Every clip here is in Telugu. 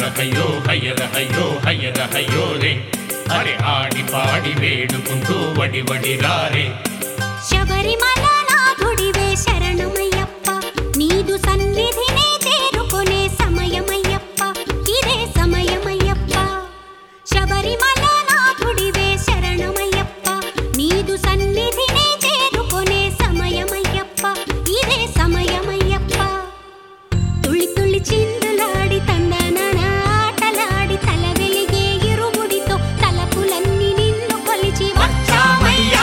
హయ్యో హయ్యర హయ్యో హయ్యర హయ్యో రే అరే ఆడి పాడి వేడుకుంటూ వడి వడి రారే శబరిమల నాథుడివే శరణమయ్యప్ప నీదు సన్నిధినే చేరుకునే సమయమయ్యప్ప ఇదే సమయమయ్యప్ప శబరిమల నాథుడివే శరణమయ్యప్ప నీదు సన్నిధినే చేరుకునే సమయమయ్యప్ప ఇదే సమయమయ్యప్ప తుళి తుళి చిందులాడి తందనన ఆటలాడి తల వెలిగే ఇరుముడితో తలపులన్నీ నిన్ను కొలిచి వచ్చామయ్యా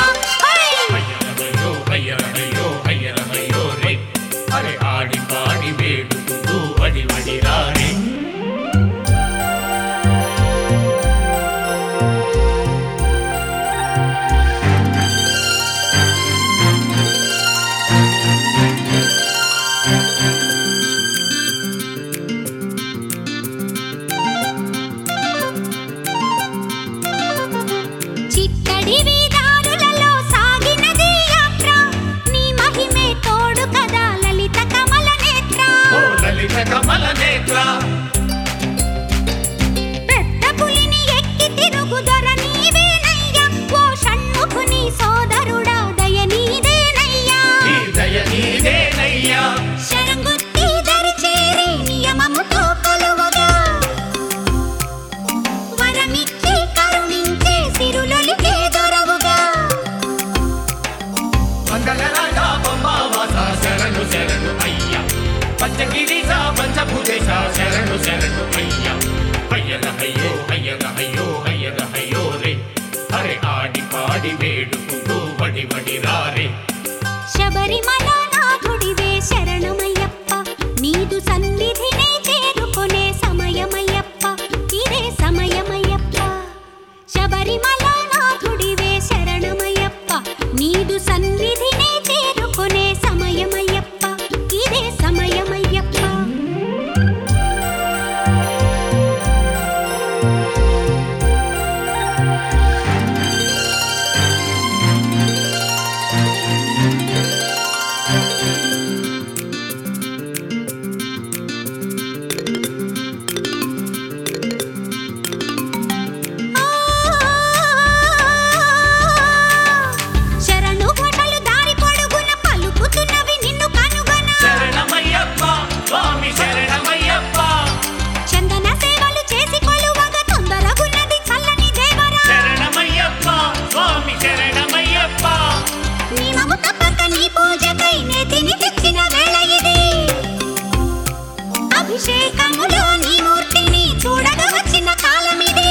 అరే ఆడి పాడి వేడుకుంటూ వడి వడి రారే చిత్తడి వీధారులలో సాగినది యాత్ర నీ మహిమే తోడు కదా లలిత కమల నేత్ర ఓ లలిత కమల నేత్ర పెద్ద పులిని ఎక్కి తిరుగు దొర నీవేనయ్యా ఓ షణ్ముఖుని సోదరుడా దయ నీదేనయ్యా ఈ దయ నీదేనయ్యా శరంగుత్తి దరి చేరి నియమముతో కొలువగా వరమిచ్చి కరుణించే సిరులొలికే దొరవుగా మంగళరాజా బొమ్మావాస శరణు శరణు అయ్యా పంచగిరీశ పంచభూతేశ శరణు శరణు అయ్యా హయ్యర హయ్యో హయ్యర హయ్యో హయ్యర హయ్యో రే అరే ఆడి పాడి వేడుకుంటూ వడి వడి రారే శబరిమల నాథుడివే శరణమయ్యప్ప నీదు సన్నిధినే చేరుకునే సమయమయ్యప్ప ఇదే సమయమయ్యప్ప శబరిమల నాథుడివే శరణమయ్యప్ప నీదు సన్నిధినే చేరుకునే సమయమయ్యప్ప ఇదే సమయమయ్యప్ప శరణు గొడలు దారి పొడుగున పలుకుతున్నవి నిన్ను కనుగొన శరణమయ్యప్ప స్వామి శరణమయ్యప్ప చందన సేవలు చేసి కొలువగా తొందరగున్నది చల్లని దేవరా శరణమయ్యప్ప స్వామి శరణమయ్యప్ప నియమము తప్పక నీ పూజకై నేతిని తెచ్చిన వేళ ఇది అభిషేకములో నీ మూర్తిని చూడగా వచ్చిన కాలమిది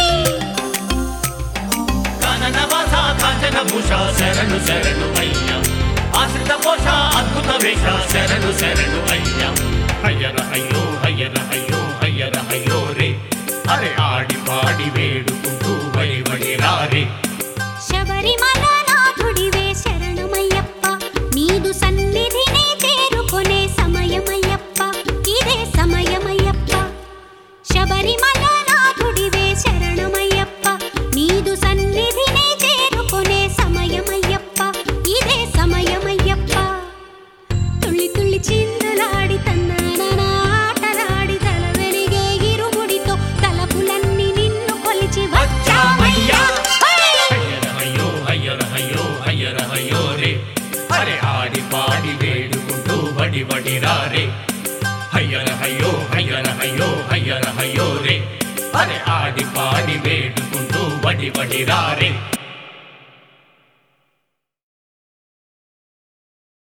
కాననవాస కాంచన భూష శరణు శరణు అయ్యా ఆశ్రిత పోష అద్భుత వేష శరణు శరణు అయ్యా హయ్యర హయ్యో హయ్యర హయ్యో హయ్యర హయ్యో రే అరే ఆడి పాడి వేడుకుంటూ వడి వడి రారే శబరిమల నాథుడివే శరణమయ్యప్ప నీదు సన్నిధినే చేరుకునే సమయమయ్యప్ప ఇదే సమయమయ్యప్ప శబరిమల నాథుడివే శరణమయ్యప్ప నీదు సన్నిధినే చేరుకునే సమయమయ్యప్ప ఇదే సమయమయ్యప్ప తుళ్ళి తుళ్ళి చిందులాడి తన్నన ఆటలాడి తల వెలిగే ఇరుముడితో తలపులన్నీ నిన్ను కొలిచి వచ్చామయ్యా హయ్యర హయ్యో హయ్యర హయ్యో హయ్యర హయ్యో రే అరే ఆడి పాడి వేడుకుంటూ వడి వడి రారే హయ్యర హయ్యో హయ్యర హయ్యో హయ్యర హయ్యో రే అరే ఆడి పాడి వేడుకుంటూ వడి వడి రారే